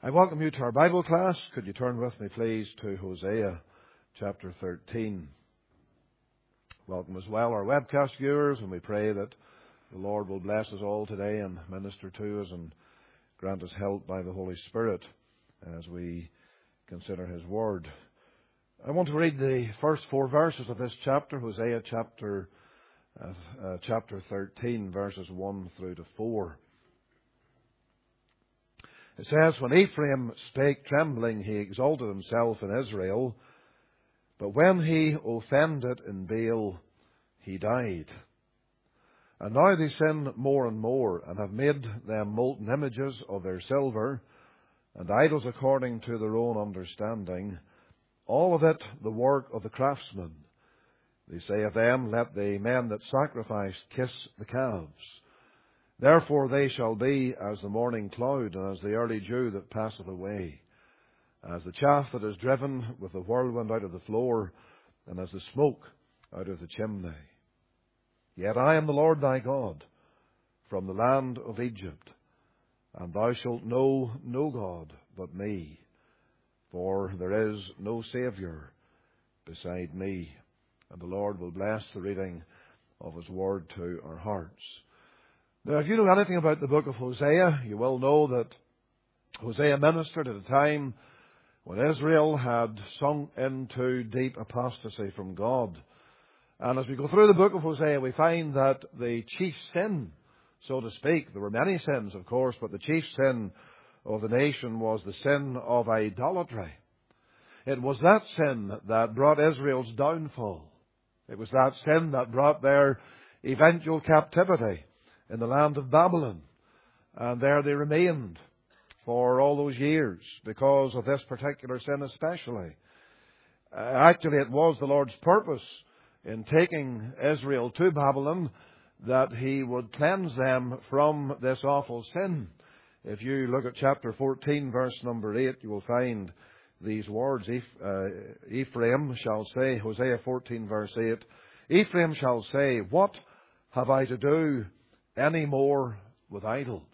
I welcome you to our Bible class. Could you turn with me, please, to Hosea chapter 13. Welcome as well our webcast viewers, and we pray that the Lord will bless us all today and minister to us and grant us help by the Holy Spirit as we consider His Word. I want to read the first 4 verses of this chapter, Hosea chapter 13, verses 1 through to 4. It says, "When Ephraim spake trembling, he exalted himself in Israel. But when he offended in Baal, he died. And now they sin more and more, and have made them molten images of their silver, and idols according to their own understanding, all of it the work of the craftsman. They say of them, Let the men that sacrifice kiss the calves. Therefore they shall be as the morning cloud, and as the early dew that passeth away, as the chaff that is driven with the whirlwind out of the floor, and as the smoke out of the chimney. Yet I am the Lord thy God, from the land of Egypt, and thou shalt know no God but me, for there is no Saviour beside me." And the Lord will bless the reading of His Word to our hearts. Now, if you know anything about the book of Hosea, you will know that Hosea ministered at a time when Israel had sunk into deep apostasy from God. And as we go through the book of Hosea, we find that the chief sin, so to speak, there were many sins, of course, but the chief sin of the nation was the sin of idolatry. It was that sin that brought Israel's downfall. It was that sin that brought their eventual captivity in the land of Babylon. And there they remained for all those years because of this particular sin especially. Actually, it was the Lord's purpose in taking Israel to Babylon that He would cleanse them from this awful sin. If you look at chapter 14, verse number 8, you will find these words. Ephraim shall say, Hosea 14, verse 8, "Ephraim shall say, What have I to do any more with idols?"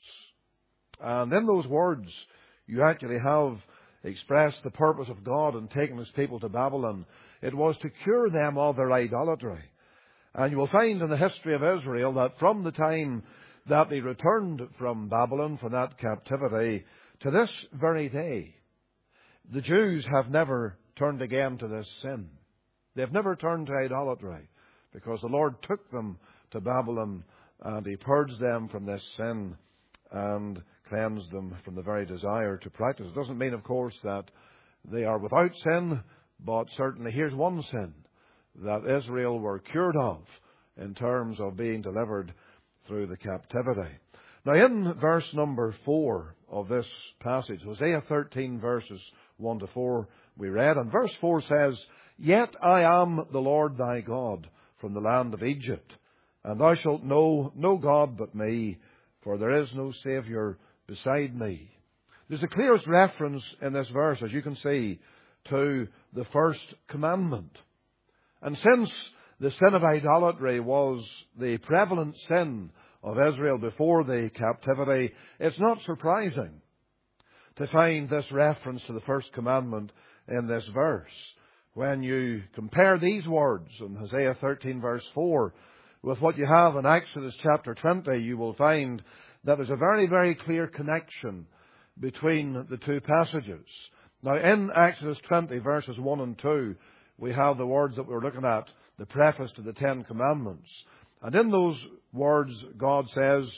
And in those words, you actually have expressed the purpose of God in taking His people to Babylon. It was to cure them of their idolatry. And you will find in the history of Israel that from the time that they returned from Babylon, from that captivity, to this very day, the Jews have never turned again to this sin. They've never turned to idolatry because the Lord took them to Babylon and He purged them from this sin and cleansed them from the very desire to practice. It doesn't mean, of course, that they are without sin, but certainly here's one sin that Israel were cured of in terms of being delivered through the captivity. Now, in verse number 4 of this passage, Hosea 13, verses 1 to 4, we read, and verse 4 says, "Yet I am the Lord thy God from the land of Egypt, and thou shalt know no God but me, for there is no Saviour beside me." There's the clearest reference in this verse, as you can see, to the first commandment. And since the sin of idolatry was the prevalent sin of Israel before the captivity, it's not surprising to find this reference to the first commandment in this verse. When you compare these words in Hosea 13, verse 4, with what you have in Exodus chapter 20, you will find that there's a very, very clear connection between the two passages. Now, in Exodus 20, verses 1 and 2, we have the words that we're looking at, the preface to the Ten Commandments. And in those words, God says,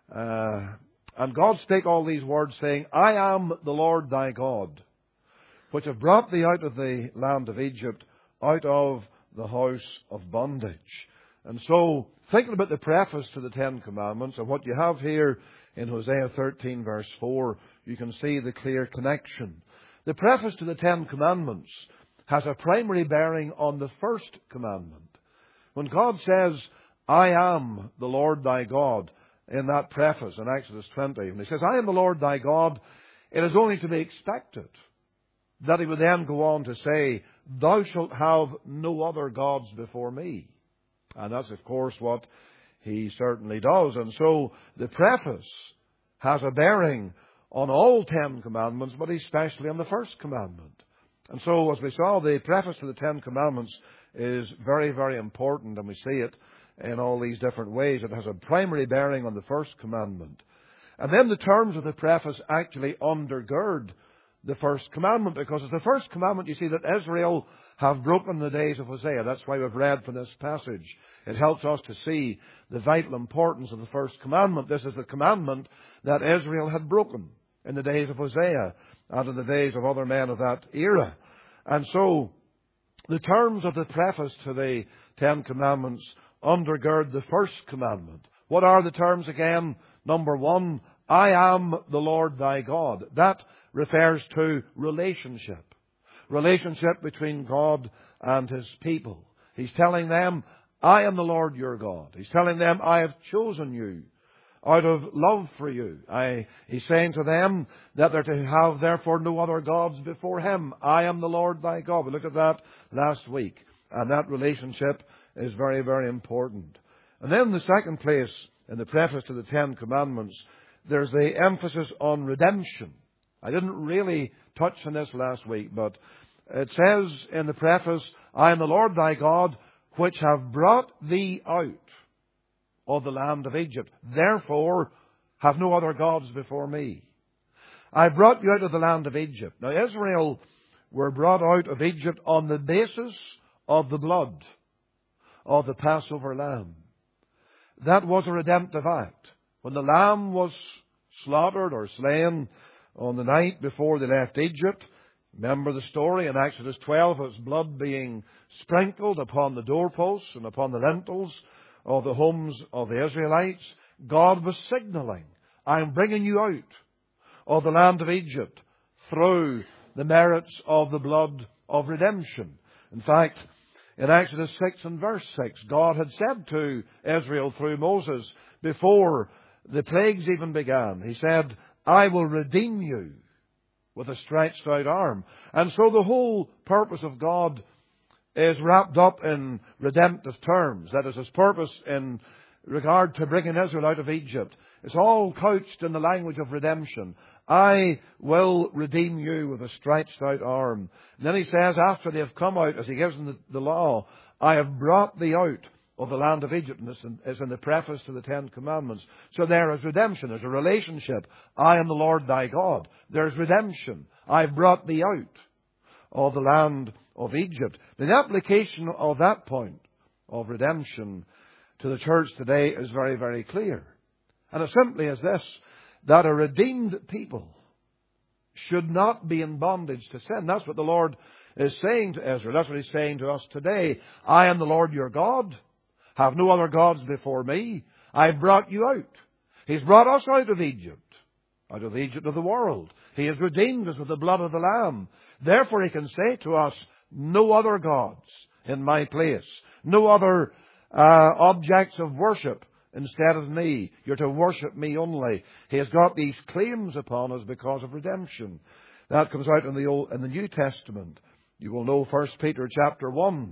and God spake all these words, saying, I am the Lord thy God, which have brought thee out of the land of Egypt, out of the house of bondage. And so, thinking about the preface to the Ten Commandments and what you have here in Hosea 13, verse 4, you can see the clear connection. The preface to the Ten Commandments has a primary bearing on the first commandment. When God says, I am the Lord thy God, in that preface in Exodus 20, when He says, I am the Lord thy God, it is only to be expected that He would then go on to say, thou shalt have no other gods before me. And that's, of course, what He certainly does. And so the preface has a bearing on all 10 commandments, but especially on the first commandment. And so, as we saw, the preface to the 10 commandments is very, very important, and we see it in all these different ways. It has a primary bearing on the first commandment. And then the terms of the preface actually undergird the first commandment, because it's the first commandment, you see, that Israel have broken the days of Hosea. That's why we've read from this passage. It helps us to see the vital importance of the first commandment. This is the commandment that Israel had broken in the days of Hosea and in the days of other men of that era. And so the terms of the preface to the 10 commandments undergird the first commandment. What are the terms again? Number 1, I am the Lord thy God. That refers to relationship. Relationship between God and His people. He's telling them, I am the Lord your God. He's telling them, I have chosen you out of love for you. He's saying to them that they're to have therefore no other gods before Him. I am the Lord thy God. We looked at that last week. And that relationship is very, very important. And then the second place in the preface to the 10 commandments, there's the emphasis on redemption. I didn't really touch on this last week, but it says in the preface, I am the Lord thy God, which have brought thee out of the land of Egypt. Therefore, have no other gods before me. I brought you out of the land of Egypt. Now, Israel were brought out of Egypt on the basis of the blood of the Passover lamb. That was a redemptive act. When the lamb was slaughtered or slain on the night before they left Egypt, remember the story in Exodus 12, its blood being sprinkled upon the doorposts and upon the lintels of the homes of the Israelites. God was signaling, I'm bringing you out of the land of Egypt through the merits of the blood of redemption. In fact, in Exodus 6 and verse 6, God had said to Israel through Moses, before the plagues even began, He said, I will redeem you with a stretched out arm. And so the whole purpose of God is wrapped up in redemptive terms. That is, His purpose in regard to bringing Israel out of Egypt. It's all couched in the language of redemption. I will redeem you with a stretched out arm. And then He says, after they have come out, as He gives them the law, I have brought thee out of the land of Egypt. And this is in the preface to the 10 Commandments. So there is redemption. There's a relationship. I am the Lord thy God. There's redemption. I've brought thee out of the land of Egypt. The application of that point of redemption to the church today is very, very clear. And it simply is this, that a redeemed people should not be in bondage to sin. That's what the Lord is saying to Israel. That's what He's saying to us today. I am the Lord your God. Have no other gods before me. I've brought you out. He's brought us out of Egypt of the world. He has redeemed us with the blood of the Lamb. Therefore He can say to us, no other gods in my place. No other objects of worship instead of me. You're to worship me only. He has got these claims upon us because of redemption. That comes out in the New Testament. You will know 1 Peter chapter 1.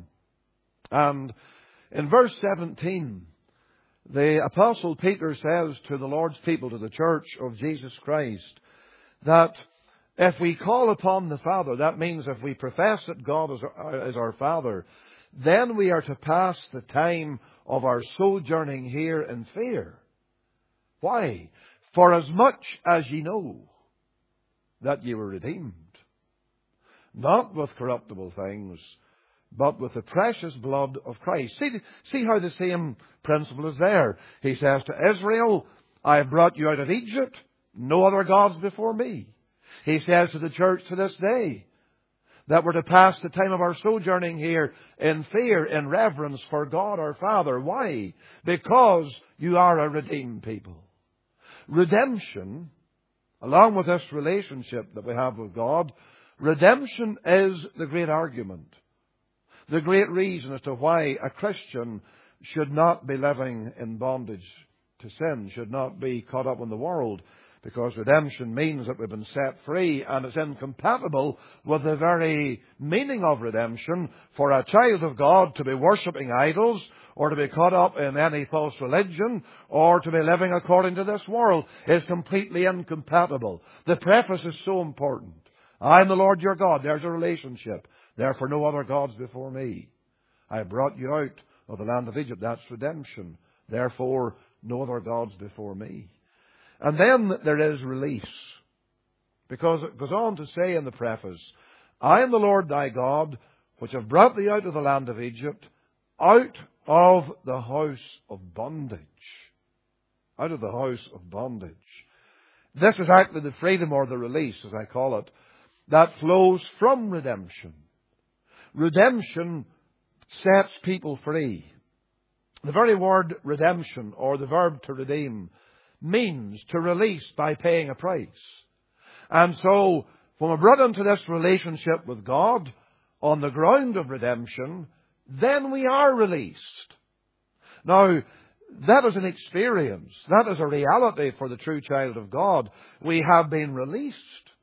And in verse 17, the Apostle Peter says to the Lord's people, to the church of Jesus Christ, that if we call upon the Father, that means if we profess that God is our Father, then we are to pass the time of our sojourning here in fear. Why? For as much as ye know that ye were redeemed, not with corruptible things, but with the precious blood of Christ. See how the same principle is there. He says to Israel, I have brought you out of Egypt, no other gods before me. He says to the church to this day, that we're to pass the time of our sojourning here in fear, in reverence for God our Father. Why? Because you are a redeemed people. Redemption, along with this relationship that we have with God, redemption is the great argument. The great reason as to why a Christian should not be living in bondage to sin, should not be caught up in the world. Because redemption means that we've been set free, and it's incompatible with the very meaning of redemption for a child of God to be worshipping idols, or to be caught up in any false religion, or to be living according to this world. It's completely incompatible. The preface is so important. I am the Lord your God. There's a relationship. Therefore no other gods before me. I brought you out of the land of Egypt. That's redemption. Therefore no other gods before me. And then there is release. Because it goes on to say in the preface, I am the Lord thy God, which have brought thee out of the land of Egypt, out of the house of bondage. Out of the house of bondage. This is actually the freedom, or the release, as I call it, that flows from redemption. Redemption sets people free. The very word redemption, or the verb to redeem, means to release by paying a price. And so, when we're brought into this relationship with God on the ground of redemption, then we are released. Now, that is an experience. That is a reality for the true child of God. We have been released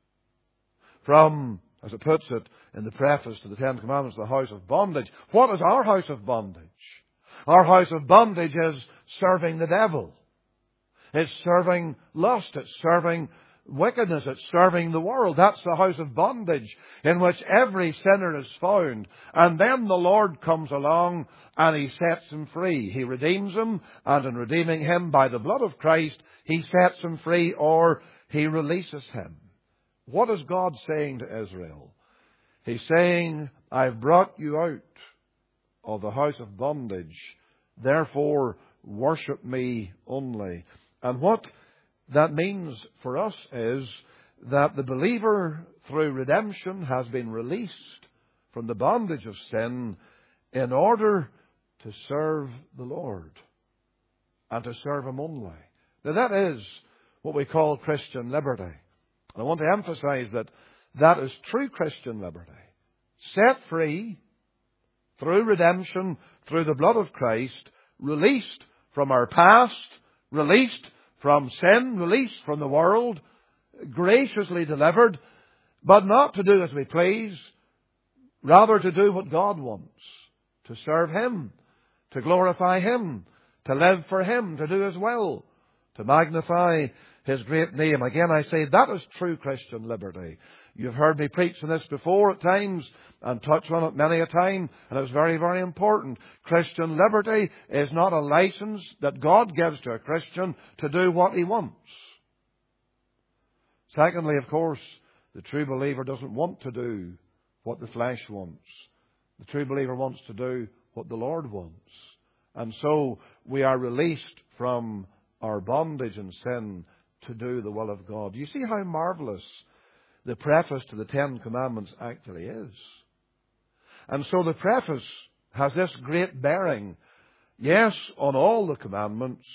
from, as it puts it in the preface to the Ten Commandments, the house of bondage. What is our house of bondage? Our house of bondage is serving the devil. It's serving lust. It's serving wickedness. It's serving the world. That's the house of bondage in which every sinner is found. And then the Lord comes along and He sets him free. He redeems him, and in redeeming him by the blood of Christ, He sets him free, or He releases him. What is God saying to Israel? He's saying, I've brought you out of the house of bondage. Therefore, worship me only. And what that means for us is that the believer, through redemption, has been released from the bondage of sin in order to serve the Lord and to serve Him only. Now that is what we call Christian liberty. And I want to emphasize that that is true Christian liberty. Set free through redemption, through the blood of Christ, released from our past, released from sin, released from the world, graciously delivered, but not to do as we please, rather to do what God wants, to serve Him, to glorify Him, to live for Him, to do His will, to magnify His great name. Again, I say that is true Christian liberty. You've heard me preach on this before at times and touch on it many a time, and it's very, very important. Christian liberty is not a license that God gives to a Christian to do what he wants. Secondly, of course, the true believer doesn't want to do what the flesh wants. The true believer wants to do what the Lord wants. And so we are released from our bondage and sin to do the will of God. You see how marvelous the preface to the Ten Commandments actually is. And so the preface has this great bearing, yes, on all the commandments,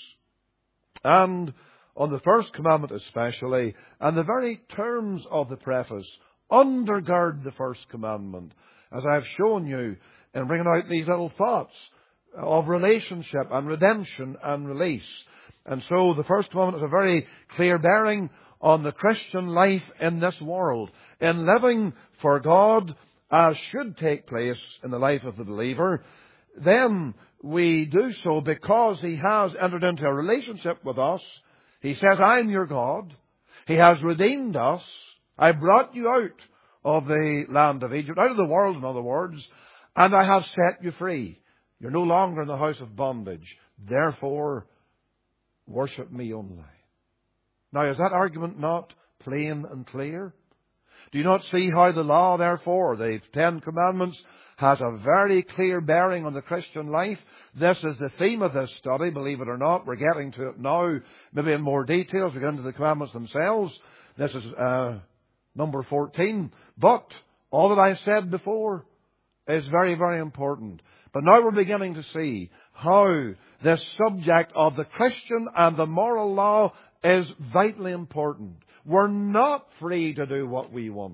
and on the first commandment especially, and the very terms of the preface undergird the first commandment, as I've shown you in bringing out these little thoughts of relationship and redemption and release. And so the first commandment is a very clear bearing on the Christian life in this world, in living for God as should take place in the life of the believer. Then we do so because He has entered into a relationship with us. He says, I'm your God. He has redeemed us. I brought you out of the land of Egypt, out of the world, in other words, and I have set you free. You're no longer in the house of bondage. Therefore, worship me only. Now, is that argument not plain and clear? Do you not see how the law, therefore, the Ten Commandments, has a very clear bearing on the Christian life? This is the theme of this study, believe it or not. We're getting to it now, maybe in more detail as we get into the commandments themselves. This is number 14. But all that I said before is very, very important. But now we're beginning to see how this subject of the Christian and the moral law is vitally important. We're not free to do what we want.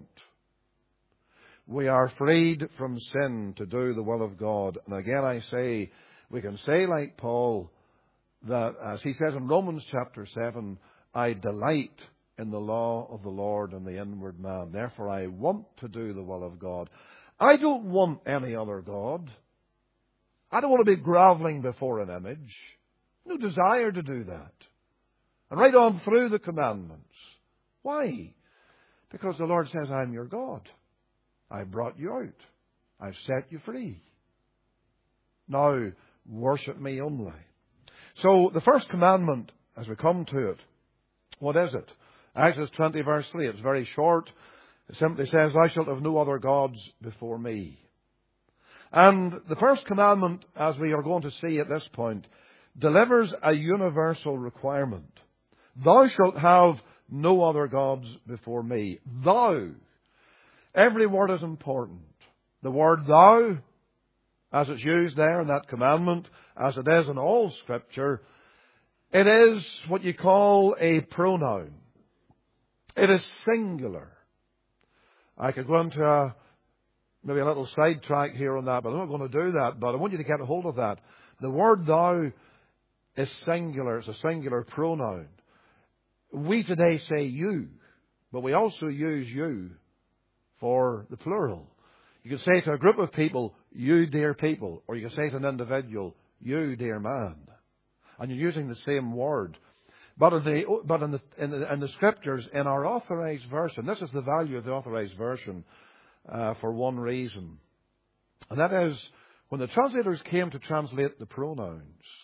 We are freed from sin to do the will of God. And again I say, we can say like Paul, that as he says in Romans chapter 7, I delight in the law of the Lord in the inward man. Therefore I want to do the will of God. I don't want any other God. I don't want to be groveling before an image. No desire to do that. And right on through the commandments. Why? Because the Lord says, I'm your God. I brought you out. I've set you free. Now, worship me only. So, the first commandment, as we come to it, what is it? Exodus 20 verse 3. It's very short. It simply says, Thou shalt have no other gods before me. And the first commandment, as we are going to see at this point, delivers a universal requirement. Thou shalt have no other gods before me. Thou. Every word is important. The word thou, as it's used there in that commandment, as it is in all Scripture, it is what you call a pronoun. It is singular. I could go into maybe a little sidetrack here on that, but I'm not going to do that. But I want you to get a hold of that. The word thou is singular. It's a singular pronoun. We today say you, but we also use you for the plural. You can say to a group of people, you dear people, or you can say to an individual, you dear man. And you're using the same word. But in the Scriptures, in our Authorized Version, this is the value of the Authorized Version for one reason. And that is, when the translators came to translate the pronouns,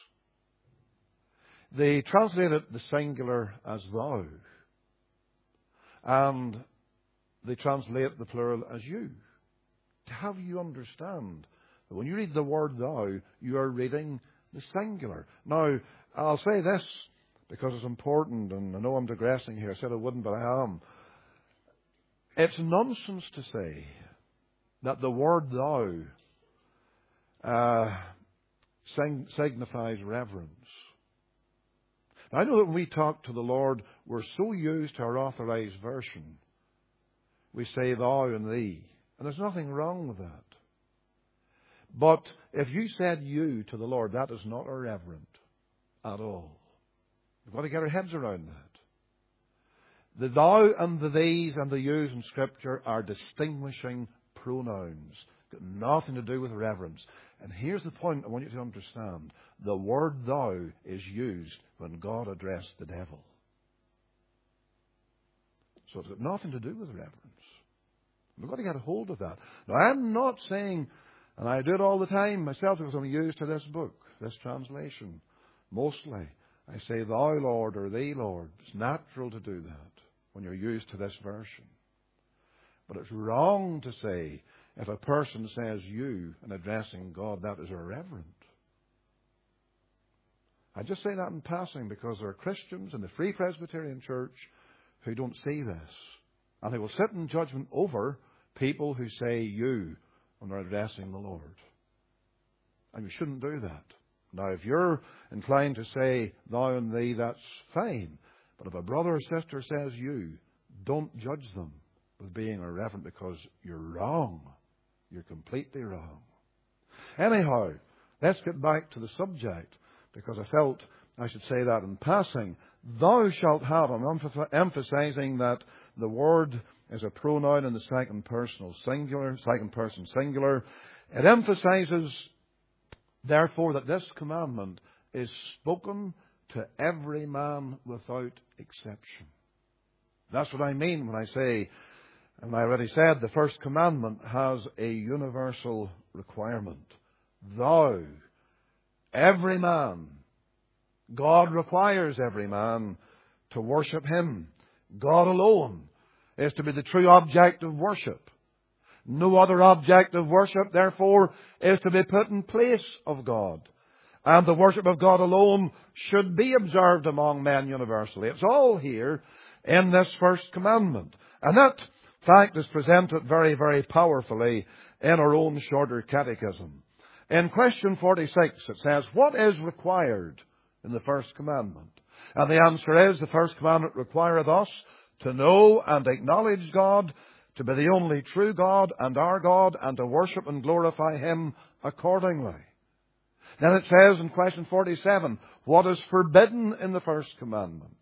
they translated the singular as thou. And they translate the plural as you. To have you understand that when you read the word thou, you are reading the singular. Now, I'll say this because it's important, and I know I'm digressing here. I said I wouldn't, but I am. It's nonsense to say that the word thou signifies reverence. Now, I know that when we talk to the Lord, we're so used to our Authorized Version. We say thou and thee. And there's nothing wrong with that. But if you said you to the Lord, that is not irreverent at all. We've got to get our heads around that. The thou and the thees and the yous in Scripture are distinguishing pronouns. Got nothing to do with reverence. And here's the point I want you to understand. The word thou is used when God addressed the devil. So it's got nothing to do with reverence. We've got to get a hold of that. Now, I'm not saying, and I do it all the time myself because I'm used to this book, this translation. Mostly, I say thou, Lord, or thee, Lord. It's natural to do that when you're used to this version. But it's wrong to say, if a person says you in addressing God, that is irreverent. I just say that in passing because there are Christians in the Free Presbyterian Church who don't see this. And they will sit in judgment over people who say you when they're addressing the Lord. And you shouldn't do that. Now, if you're inclined to say thou and thee, that's fine. But if a brother or sister says you, don't judge them with being irreverent because you're wrong. You're completely wrong. Anyhow, let's get back to the subject because I felt I should say that in passing. Thou shalt have. I'm emphasizing that the word is a pronoun in the second person singular. It emphasizes, therefore, that this commandment is spoken to every man without exception. That's what I mean when I say, and I already said, the first commandment has a universal requirement. Thou, every man. God requires every man to worship Him. God alone is to be the true object of worship. No other object of worship, therefore, is to be put in place of God. And the worship of God alone should be observed among men universally. It's all here in this first commandment. And that fact is presented very, very powerfully in our own shorter catechism. In question 46, it says, what is required in the first commandment? And the answer is, the first commandment requireth us to know and acknowledge God, to be the only true God and our God, and to worship and glorify Him accordingly. Then it says in question 47, what is forbidden in the first commandment?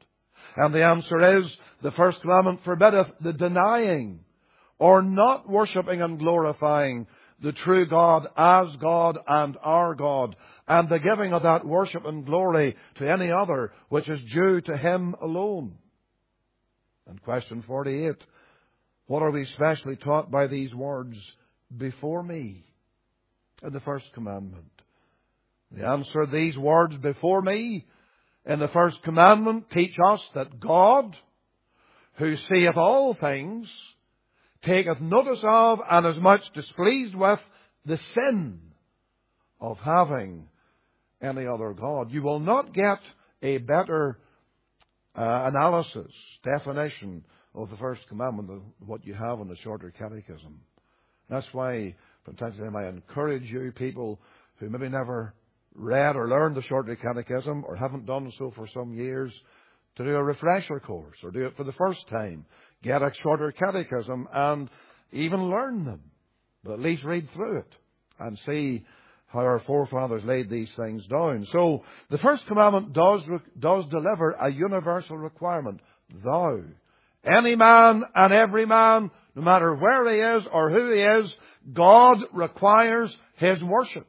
And the answer is, the first commandment forbiddeth the denying or not worshipping and glorifying the true God as God and our God, and the giving of that worship and glory to any other which is due to Him alone. And question 48, what are we specially taught by these words, before me, in the first commandment? The answer, these words, before me, in the first commandment, teach us that God, who seeth all things, taketh notice of and is much displeased with the sin of having any other God. You will not get a better analysis, definition of the first commandment than what you have in the Shorter Catechism. That's why from time to time I encourage you, people who maybe never read or learned the Shorter Catechism or haven't done so for some years, to do a refresher course or do it for the first time. Get a Shorter Catechism and even learn them. But at least read through it and see how our forefathers laid these things down. So the first commandment does deliver a universal requirement. Thou, any man and every man, no matter where he is or who he is, God requires his worship.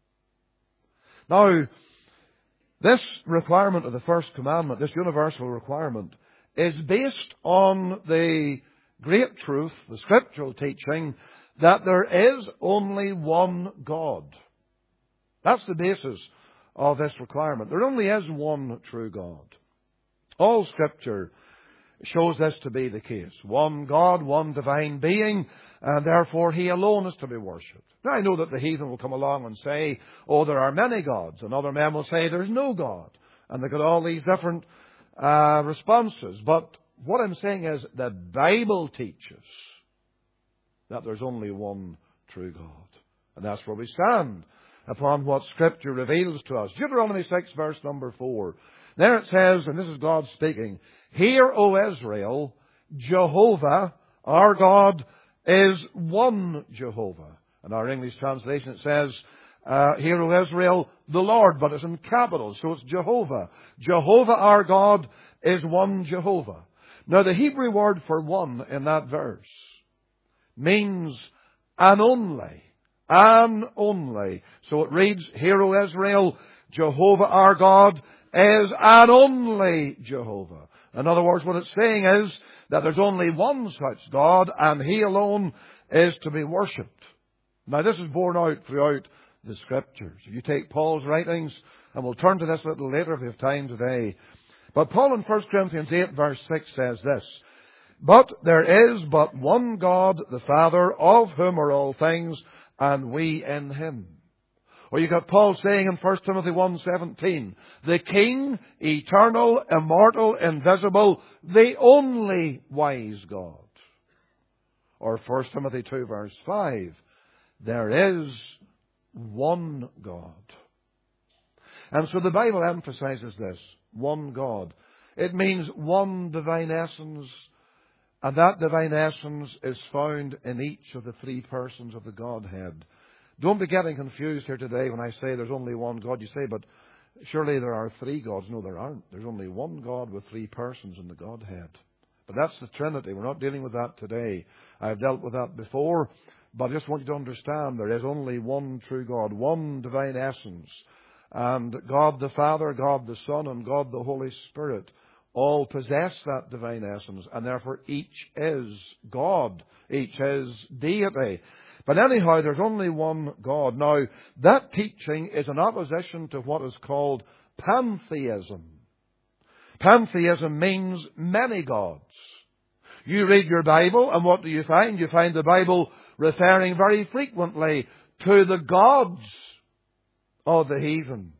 Now, this requirement of the first commandment, this universal requirement, is based on the great truth, the scriptural teaching, that there is only one God. That's the basis of this requirement. There only is one true God. All Scripture shows this to be the case. One God, one divine being, and therefore He alone is to be worshipped. Now, I know that the heathen will come along and say, oh, there are many gods, and other men will say there's no God. And they've got all these different responses. But what I'm saying is the Bible teaches that there's only one true God. And that's where we stand upon what Scripture reveals to us. Deuteronomy 6, verse number 4. There it says, and this is God speaking, Hear, O Israel, Jehovah, our God, is one Jehovah. In our English translation it says, Hear, O Israel, the Lord, but it's in capitals, so it's Jehovah. Jehovah, our God, is one Jehovah. Now the Hebrew word for one in that verse means an only. An only. So it reads, Hear, O Israel, Jehovah our God is an only Jehovah. In other words, what it's saying is that there's only one such God, and He alone is to be worshipped. Now this is borne out throughout the Scriptures. If you take Paul's writings, and we'll turn to this a little later if we have time today. But Paul in 1 Corinthians 8 verse 6 says this, But there is but one God, the Father, of whom are all things, and we in Him. Or you got Paul saying in 1 Timothy 1:17, the King, eternal, immortal, invisible, the only wise God. Or 1 Timothy 2 verse 5, there is one God. And so the Bible emphasizes this, one God. It means one divine essence, and that divine essence is found in each of the three persons of the Godhead. Don't be getting confused here today when I say there's only one God. You say, but surely there are three gods. No, there aren't. There's only one God with three persons in the Godhead. But that's the Trinity. We're not dealing with that today. I've dealt with that before, but I just want you to understand there is only one true God, one divine essence. And God the Father, God the Son, and God the Holy Spirit all possess that divine essence, and therefore each is God. Each is deity. But anyhow, there's only one God. Now, that teaching is in opposition to what is called pantheism. Pantheism means many gods. You read your Bible, and what do you find? You find the Bible referring very frequently to the gods of the heathen.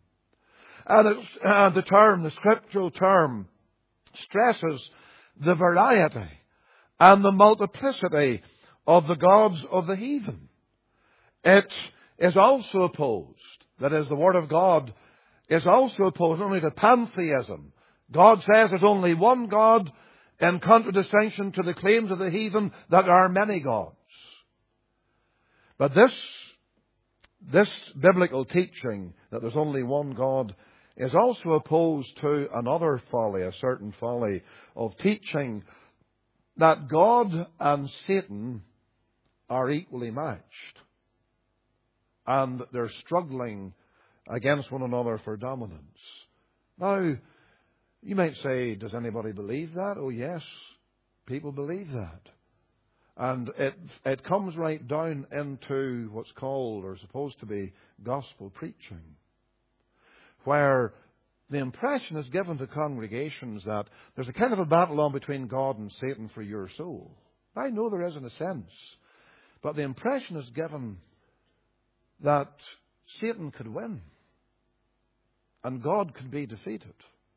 And the scriptural term, stresses the variety and the multiplicity of the gods of the heathen. It is also opposed, that is, the Word of God is also opposed only to pantheism. God says there's only one God, in contradistinction to the claims of the heathen that there are many gods. But this biblical teaching that there's only one God is also opposed to another folly, a certain folly of teaching that God and Satan are equally matched. And they're struggling against one another for dominance. Now, you might say, does anybody believe that? Oh yes, people believe that. And it comes right down into what's called, or supposed to be, gospel preaching, where the impression is given to congregations that there's a kind of a battle on between God and Satan for your soul. I know there is in a sense, but the impression is given that Satan could win and God could be defeated.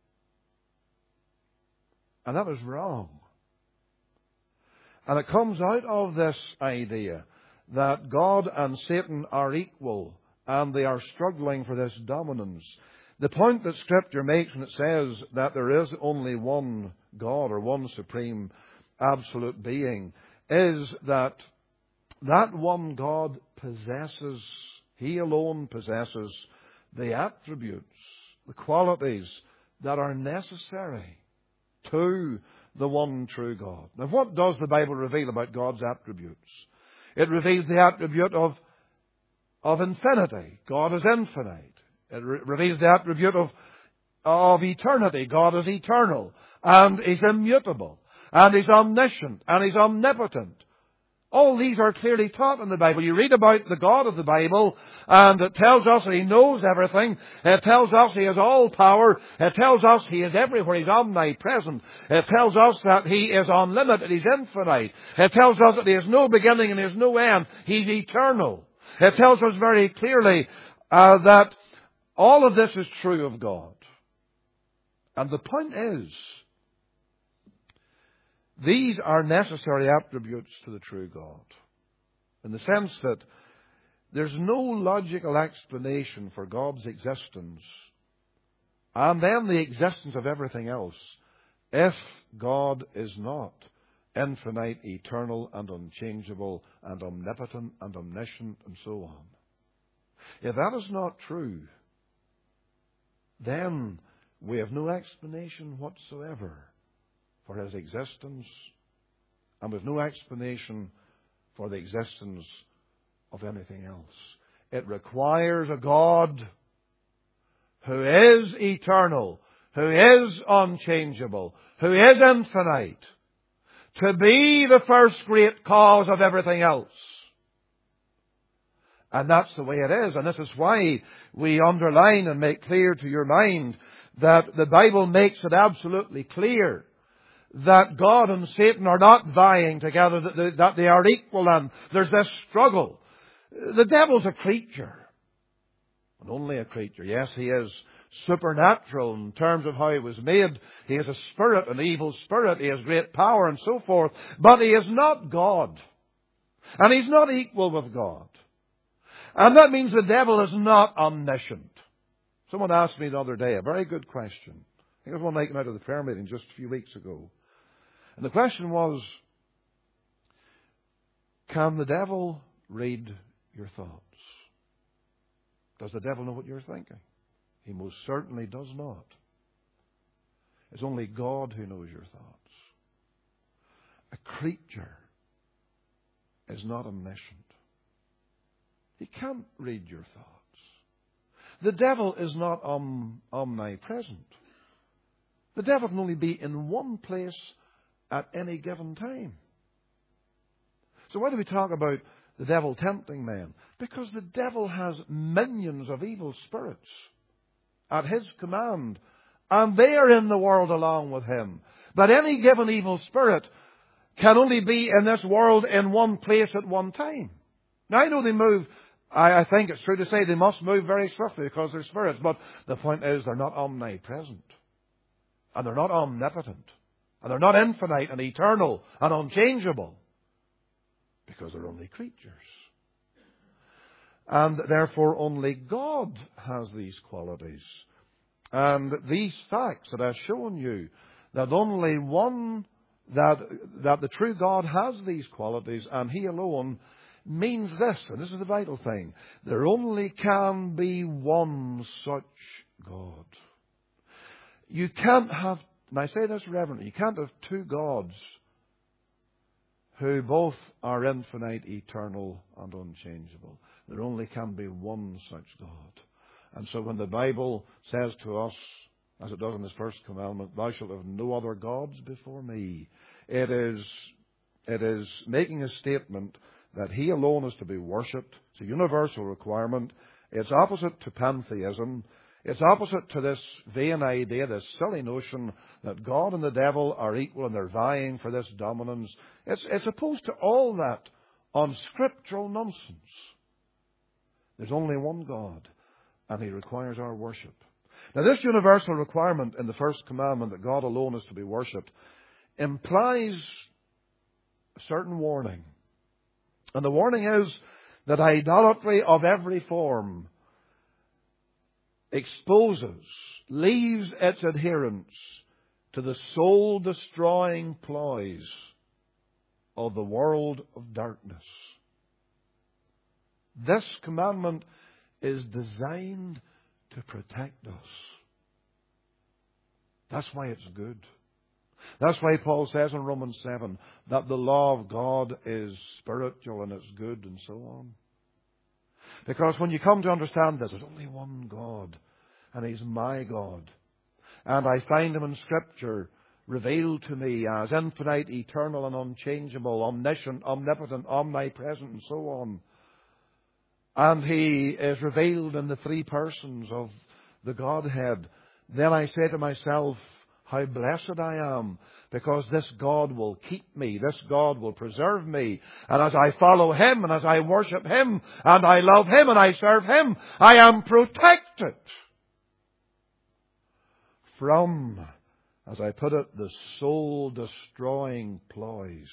And that is wrong. And it comes out of this idea that God and Satan are equal and they are struggling for this dominance. The point that Scripture makes when it says that there is only one God or one supreme absolute being is that that one God possesses, He alone possesses the attributes, the qualities that are necessary to the one true God. Now, what does the Bible reveal about God's attributes? It reveals the attribute of infinity. God is infinite. It reveals the attribute of eternity. God is eternal. And He's immutable. And He's omniscient. And He's omnipotent. All these are clearly taught in the Bible. You read about the God of the Bible, and it tells us that He knows everything. It tells us He has all power. It tells us He is everywhere. He's omnipresent. It tells us that He is unlimited. He's infinite. It tells us that He has no beginning and He has no end. He's eternal. It tells us very clearly that all of this is true of God. And the point is, these are necessary attributes to the true God, in the sense that there's no logical explanation for God's existence and then the existence of everything else if God is not infinite, eternal, and unchangeable, and omnipotent, and omniscient, and so on. If that is not true, then we have no explanation whatsoever for His existence, and with no explanation for the existence of anything else. It requires a God who is eternal, who is unchangeable, who is infinite, to be the first great cause of everything else. And that's the way it is. And this is why we underline and make clear to your mind that the Bible makes it absolutely clear that God and Satan are not vying together, that they are equal, and there's this struggle. The devil's a creature. And only a creature. Yes, he is supernatural in terms of how he was made. He is a spirit, an evil spirit. He has great power and so forth. But he is not God. And he's not equal with God. And that means the devil is not omniscient. Someone asked me the other day a very good question. I think it was one night out of the prayer meeting just a few weeks ago. And the question was, can the devil read your thoughts? Does the devil know what you're thinking? He most certainly does not. It's only God who knows your thoughts. A creature is not omniscient. He can't read your thoughts. The devil is not omnipresent. The devil can only be in one place at any given time. So why do we talk about the devil tempting men? Because the devil has minions of evil spirits at his command, and they are in the world along with him. But any given evil spirit can only be in this world in one place at one time. Now I know they move, I think it's true to say they must move very swiftly because they're spirits, but the point is they're not omnipresent. And they're not omnipotent. And they're not infinite and eternal and unchangeable. Because they're only creatures. And therefore only God has these qualities. And these facts that I've shown you, that only one, that the true God has these qualities and He alone, means this, and this is the vital thing, there only can be one such God. You can't have, and I say this reverently, you can't have two gods who both are infinite, eternal, and unchangeable. There only can be one such God. And so when the Bible says to us, as it does in this first commandment, thou shalt have no other gods before me, it is making a statement that He alone is to be worshipped. It's a universal requirement. It's opposite to pantheism. It's opposite to this vain idea, this silly notion that God and the devil are equal and they're vying for this dominance. It's opposed to all that unscriptural nonsense. There's only one God, and He requires our worship. Now, this universal requirement in the first commandment that God alone is to be worshipped implies a certain warning. And the warning is that idolatry of every form exposes, leaves its adherents to the soul-destroying ploys of the world of darkness. This commandment is designed to protect us. That's why it's good. That's why Paul says in Romans 7 that the law of God is spiritual and it's good and so on. Because when you come to understand this, there's only one God, and He's my God. And I find Him in Scripture revealed to me as infinite, eternal, and unchangeable, omniscient, omnipotent, omnipresent, and so on. And He is revealed in the three persons of the Godhead. Then I say to myself, how blessed I am, because this God will keep me, this God will preserve me. And as I follow Him, and as I worship Him, and I love Him, and I serve Him, I am protected from, as I put it, the soul-destroying ploys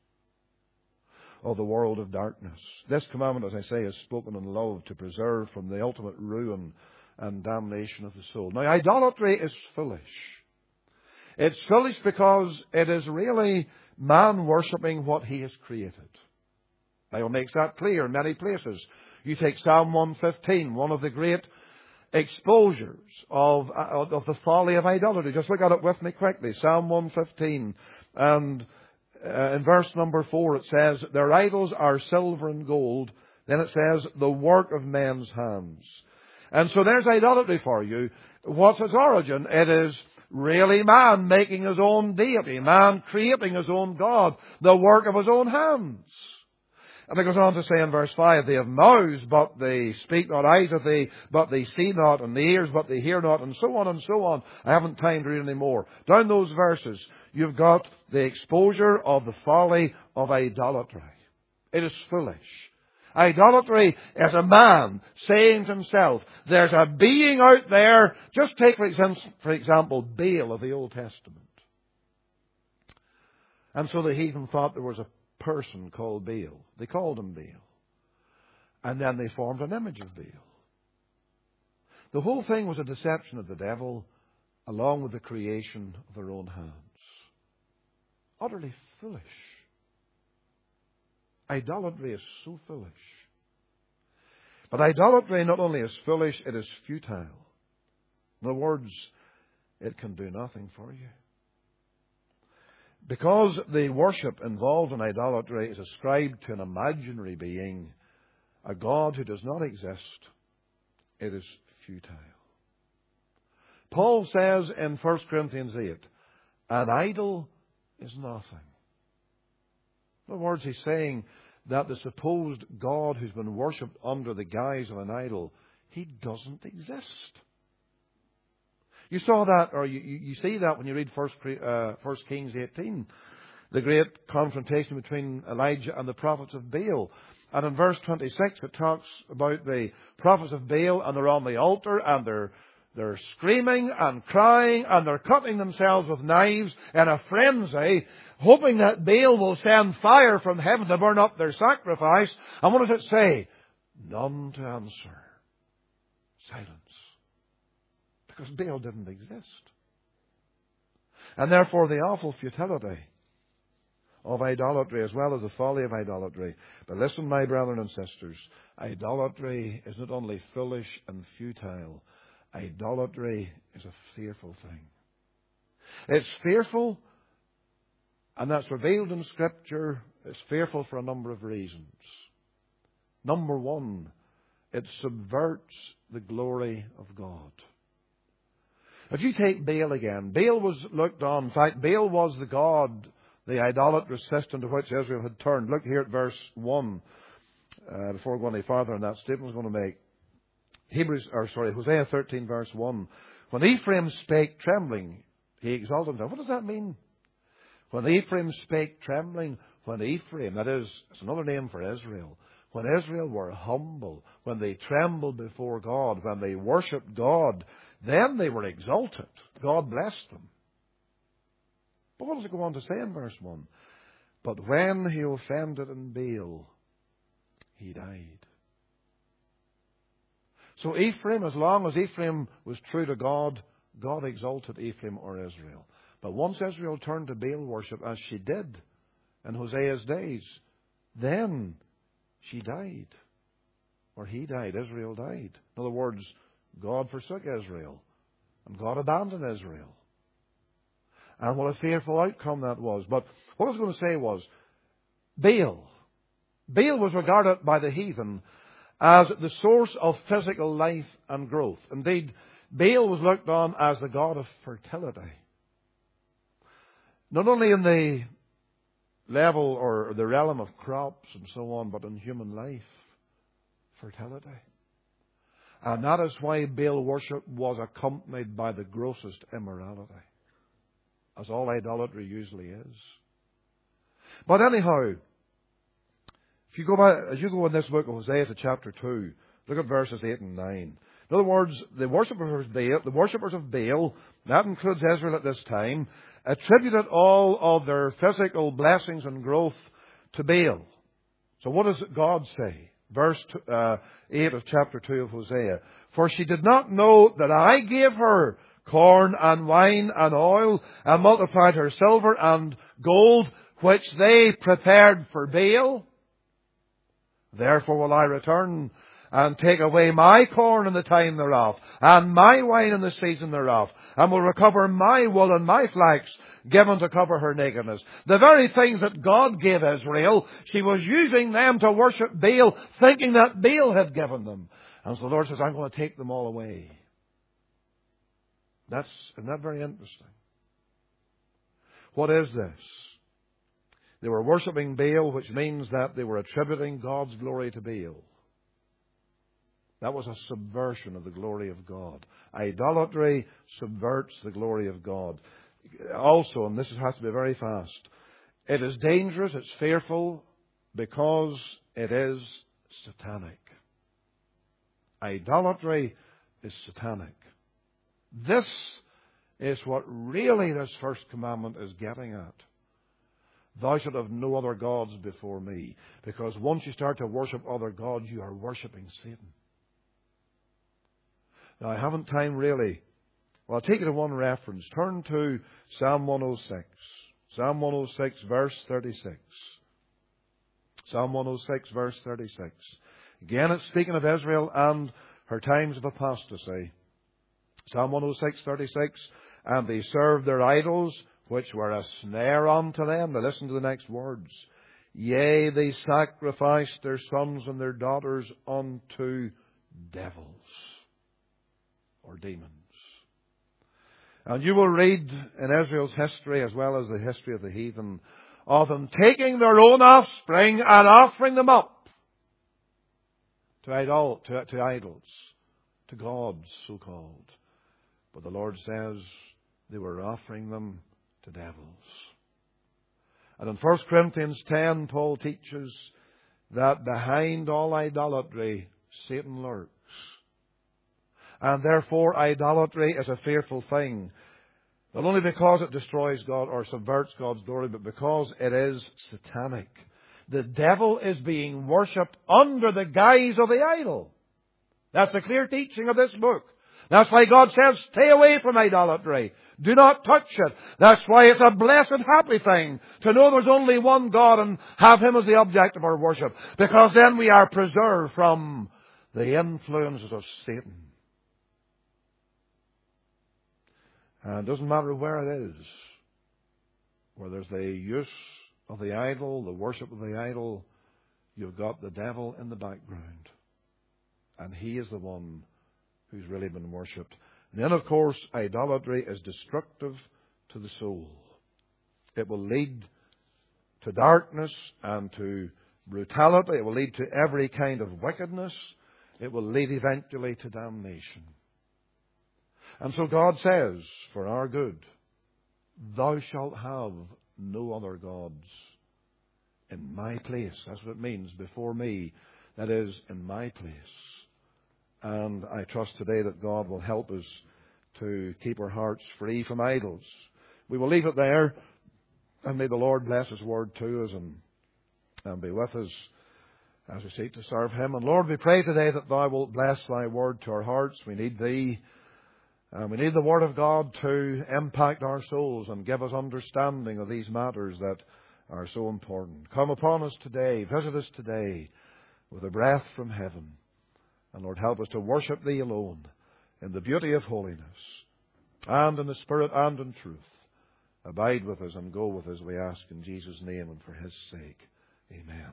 of the world of darkness. This commandment, as I say, is spoken in love to preserve from the ultimate ruin and damnation of the soul. Now, idolatry is foolish. It's foolish because it is really man worshipping what he has created. The Bible makes that clear in many places. You take Psalm 115, one of the great exposures of the folly of idolatry. Just look at it with me quickly. Psalm 115, and in verse number 4 it says, their idols are silver and gold. Then it says, the work of men's hands. And so there's idolatry for you. What's its origin? It is really man making his own deity, man creating his own God, the work of his own hands. And it goes on to say in verse 5, they have mouths, but they speak not, eyes but they see not, and the ears, but they hear not, and so on and so on. I haven't time to read any more. Down those verses, you've got the exposure of the folly of idolatry. It is foolish. Idolatry is a man saying to himself, there's a being out there. Just take, for example, Baal of the Old Testament. And so the heathen thought there was a person called Baal. They called him Baal. And then they formed an image of Baal. The whole thing was a deception of the devil, along with the creation of their own hands. Utterly foolish. Idolatry is so foolish. But idolatry not only is foolish, it is futile. In other words, it can do nothing for you. Because the worship involved in idolatry is ascribed to an imaginary being, a God who does not exist, it is futile. Paul says in 1 Corinthians 8, an idol is nothing. In other words, he's saying that the supposed God who's been worshipped under the guise of an idol, he doesn't exist. You saw that, or you see that when you read 1 Kings 18, the great confrontation between Elijah and the prophets of Baal. And in verse 26, it talks about the prophets of Baal, and they're on the altar, and they're screaming and crying, and they're cutting themselves with knives in a frenzy, hoping that Baal will send fire from heaven to burn up their sacrifice. And what does it say? None to answer. Silence. Because Baal didn't exist. And therefore the awful futility of idolatry as well as the folly of idolatry. But listen, my brethren and sisters, idolatry is not only foolish and futile, idolatry is a fearful thing. It's fearful, and that's revealed in Scripture. It's fearful for a number of reasons. Number one, it subverts the glory of God. If you take Baal again, Baal was looked on. In fact, Baal was the god, the idolatrous system to which Israel had turned. Look here at verse 1. Before going any farther on that statement I was going to make. Hosea 13 verse 1. When Ephraim spake trembling, he exalted himself. What does that mean? When Ephraim spake trembling, when Ephraim, that is, it's another name for Israel. When Israel were humble, when they trembled before God, when they worshipped God, then they were exalted. God blessed them. But what does it go on to say in verse 1? But when he offended in Baal, he died. So Ephraim, as long as Ephraim was true to God, God exalted Ephraim or Israel. But once Israel turned to Baal worship, as she did in Hosea's days, then she died. Or he died. Israel died. In other words, God forsook Israel. And God abandoned Israel. And what a fearful outcome that was. But what I was going to say was, Baal was regarded by the heathen as the source of physical life and growth. Indeed, Baal was looked on as the god of fertility. Not only in the level or the realm of crops and so on, but in human life, fertility. And that is why Baal worship was accompanied by the grossest immorality, as all idolatry usually is. But anyhow, if you go back, as you go in this book of Hosea to chapter 2, look at verses 8 and 9. In other words, the worshippers of Baal, that includes Israel at this time, attributed all of their physical blessings and growth to Baal. So what does God say? Verse 8 of chapter 2 of Hosea. For she did not know that I gave her corn and wine and oil, and multiplied her silver and gold, which they prepared for Baal. Therefore will I return and take away my corn in the time thereof, and my wine in the season thereof, and will recover my wool and my flax, given to cover her nakedness. The very things that God gave Israel, she was using them to worship Baal, thinking that Baal had given them. And so the Lord says, I'm going to take them all away. Isn't that very interesting? What is this? They were worshipping Baal, which means that they were attributing God's glory to Baal. That was a subversion of the glory of God. Idolatry subverts the glory of God. Also, and this has to be very fast, it is dangerous, it's fearful, because it is satanic. Idolatry is satanic. This is what really this first commandment is getting at. Thou shalt have no other gods before me. Because once you start to worship other gods, you are worshipping Satan. Now, I haven't time really. Well, I'll take you to one reference. Turn to Psalm 106. Psalm 106, verse 36. Psalm 106, verse 36. Again, it's speaking of Israel and her times of apostasy. Psalm 106, 36. And they served their idols, which were a snare unto them. Now listen to the next words. Yea, they sacrificed their sons and their daughters unto devils or demons. And you will read in Israel's history, as well as the history of the heathen, of them taking their own offspring and offering them up to idols, to gods, so-called. But the Lord says they were offering them to devils. And in 1 Corinthians 10, Paul teaches that behind all idolatry, Satan lurks. And therefore, idolatry is a fearful thing. Not only because it destroys God or subverts God's glory, but because it is satanic. The devil is being worshipped under the guise of the idol. That's the clear teaching of this book. That's why God says, stay away from idolatry. Do not touch it. That's why it's a blessed, happy thing to know there's only one God and have Him as the object of our worship. Because then we are preserved from the influences of Satan. And it doesn't matter where it is, where there's the use of the idol, the worship of the idol, you've got the devil in the background. And he is the one who's really been worshipped. And then, of course, idolatry is destructive to the soul. It will lead to darkness and to brutality. It will lead to every kind of wickedness. It will lead eventually to damnation. And so God says, for our good, thou shalt have no other gods in my place. That's what it means, before me. That is, in my place. And I trust today that God will help us to keep our hearts free from idols. We will leave it there, and may the Lord bless His word to us and be with us as we seek to serve Him. And Lord, we pray today that Thou wilt bless Thy word to our hearts. We need Thee. We need the Word of God to impact our souls and give us understanding of these matters that are so important. Come upon us today, visit us today with a breath from heaven. And Lord, help us to worship Thee alone in the beauty of holiness and in the Spirit and in truth. Abide with us and go with us, we ask in Jesus' name and for His sake. Amen.